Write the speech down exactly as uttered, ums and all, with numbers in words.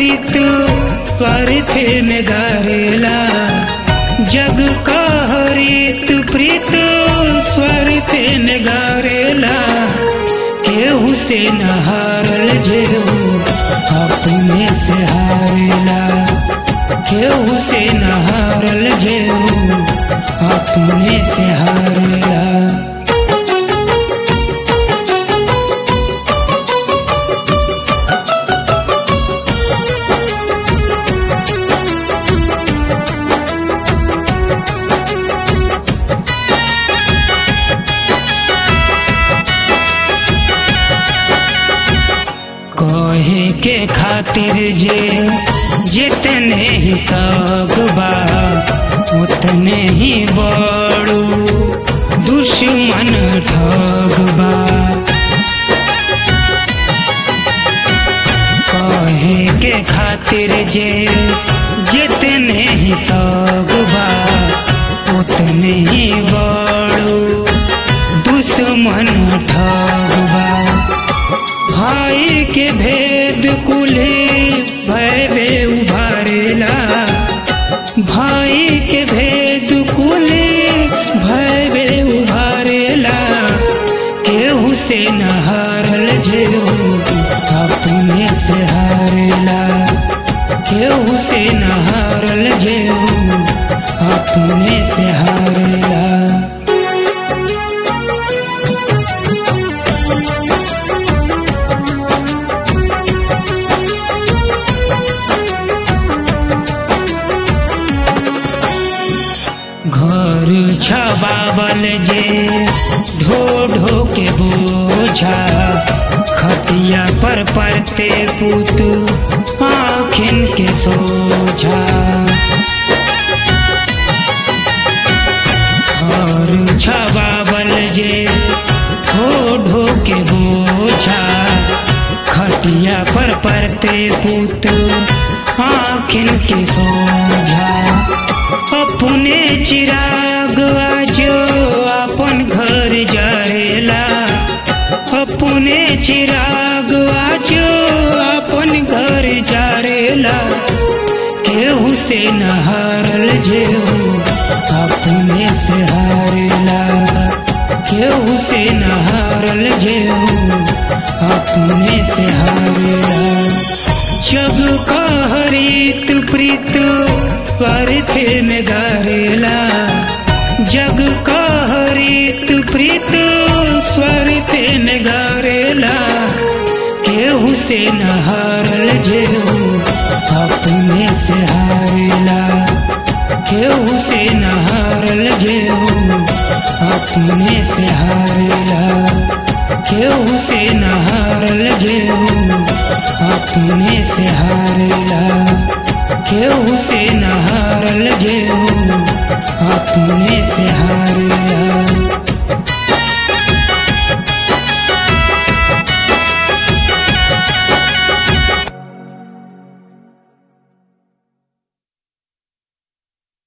प्रीत स्वार्थ में गारेला। जग का रीत प्रीत स्वार्थ में गारेला। केहू से न हारल जेहू अपने से हारेला। केहू से न हारल जेहू अपने से हारेला। कहे के खातिर जे जितने ही सब बा उतने ही बड़ू दुश्मन ठग बा। कहे के खातिर जे जितने ही सब बा उतने ही बड़ू दुश्मन ठग बा। भाई के भेद कुली भयबे उभारेला। भाई के भेद कुली भयबे उभारेला। केहू से न हारल जेहू अपने से हारेला। केहू से न हारल जेहू अपने से हारेला। घर छबावल जे ढो ढो के बोझा खटिया पर पड़ते पुत आँखिन के सोझा। घर छबावल जे ढो ढो के बोझा खटिया पर पड़ते पुत आँखिन के सोझा। अपने चिराग आज अपन घर जाएला। अपने चिराग आज अपन घर जाएला। केहू से न हारल जेहू अपने से हारेला। केहू से न हारल जेहू अपने से हारेला। जग का रीत प्रीत स्वार्थ में गारेला। जग का रीत प्रीत स्वार्थ में गारेला। केहू से न हारल जेहू अपने से हारेला। केहू से न हारल जेहू अपने से हारेला। केहू से न हारल जेहू अपने से हारेला। केहू से न हारल जेहू अपने से हारेला।